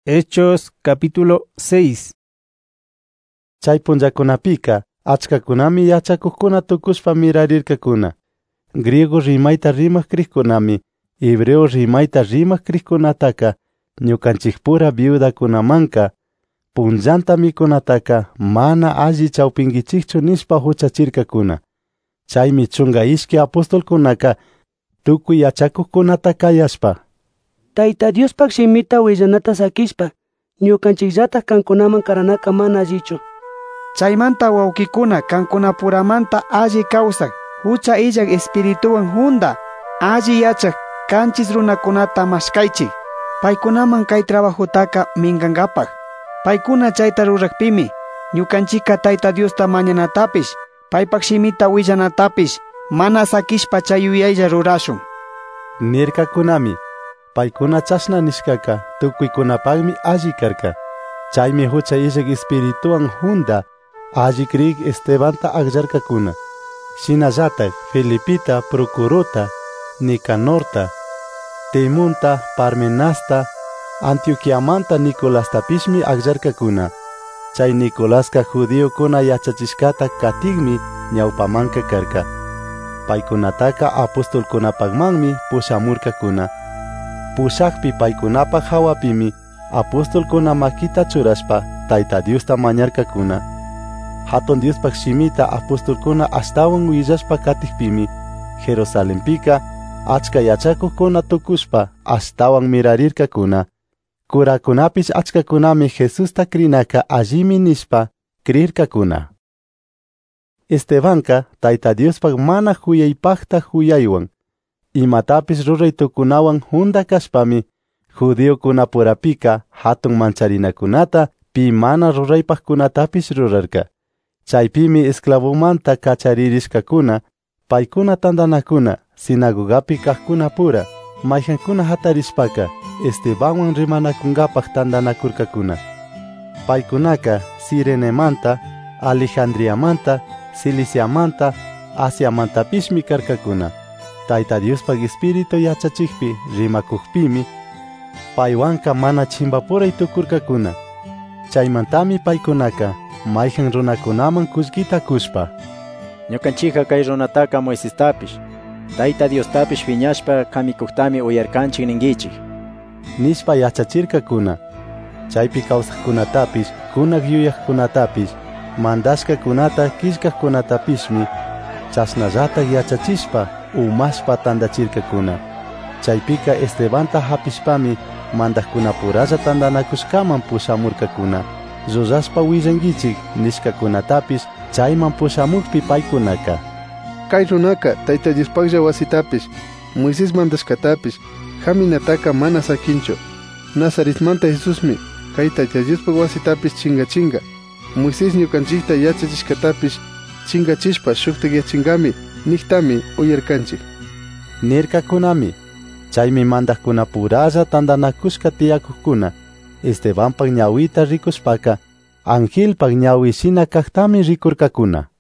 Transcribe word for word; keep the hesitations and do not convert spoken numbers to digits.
Hechos capítulo seis. Chay punllakunapika achkakunami yachakuqkuna tukushpa mirarirkakuna. Griego rimayta rimaq kriqkunami hebreo rimayta rimaq kriqkunataka ñukanchikpura viudakunamanka punllanta mikunataka mana alli chawpinkichikchu nishpa huchachirkakuna. Chaymi chunga ishki apostolkunaka tukuy yachakuqkunata kayashpa Tayta Diospak shimita willanata sakishpa ñukanchikllata kankunaman karanaka mana allichu. Chaymanta wawkikuna kankunapuramanta alli kawsaq hucha illak espirituwan hunda alli yachaq kanchis runakunata mashkaychik paykunaman kay trabajutaka minkankapaq. Paykuna chayta rurakpimi ñukanchika Tayta Diosta mañanatapish paypak shimita willanatapish mana sakishpa chay yuyaylla rurashun. Nirkakunami paykuna chashna nishkaka tukuykunapagmi alli karka. Chaymi hucha illak espirituwan hunda alli kriq Estebanta agllarkakuna. Shinallatak Felipita, Procurota, Nicanorta, Timonta, Parmenasta, Antioquiamanta Nicolastapishmi agllarkakuna. Chay Nicolaska judiokuna yachachishkata katigmi ñawpamanka karka. Paykunataka apostolkunapagmanmi pushamurkakuna. Pushakpi paykunapag hawapimi apostolkuna makita churashpa Tayta Diosta mañarkakuna. Hatun Diospag shimita apostolkuna ashtawan willashpa katikpimi Jerusalenpika achka yachakuqkuna tukushpa ashtawan mirarirkakuna. Kurakunapish achkakunami Jesusta krinaka allimi nishpa krirkakuna. Estebanka Tayta Diospag mana huyaypaqta huyaywan imatapis ruraytukunawan hunda kashpami judiokunapurapika hatun mancharinakunata pi mana ruraypaqkunatapis rurarka. Chaypimi esclavomanta kacharirishkakuna paykuna tandanakuna sinagogapi kaqkuna pura mayjankuna hatarishpaka Estebanwan rimanakunkapaq tandanakurkakuna. Paykunaka Cirenemanta, Alejandriamanta, Ciliciamanta, Asiamantapishmi karkakuna. Tayta Diospag espiritu yachachikpi rimakuqpimi paywanka mana chimbapuray tukurkakuna. Chaymantami paykunaka mayjan runakunaman kullkita kushpa ñukanchika kay runataka Moisestapish Tayta Diostapish piñashpa kamikuqtami uyarkanchik ninkichik nishpa yachachirkakuna. Chaypi kawsaqkunatapish kunaq yuyaqkunatapish mandashkakunata kishkaqkunatapishmi chashnallataq yachachishpa umashpa tandachirkakuna. Chaypika Estebanta hapishpami mandaqkunapuralla tandanakushkaman pushamurkakuna. Rurashpa willankichik nishkakunatapish chayman pushamukpi paykunaka. Kay runaka Tayta Diospaglla wasitapish Moisés mandashkatapish haminataka mana sakinchu. Nazaretmanta Jesusmi kay Tayta Diospag wasitapish chinga chinga. Moisés ñukanchikta yachachishkatapish chingachishpa shuktik yachinkami niktami uyarkanchik. Nirkakunami chaymi mandaqkunapuralla tandanakushka tiyakuqkuna Estebanpag ñawita rikushpaka angelpag ñawishina kaqtami rikurkakuna.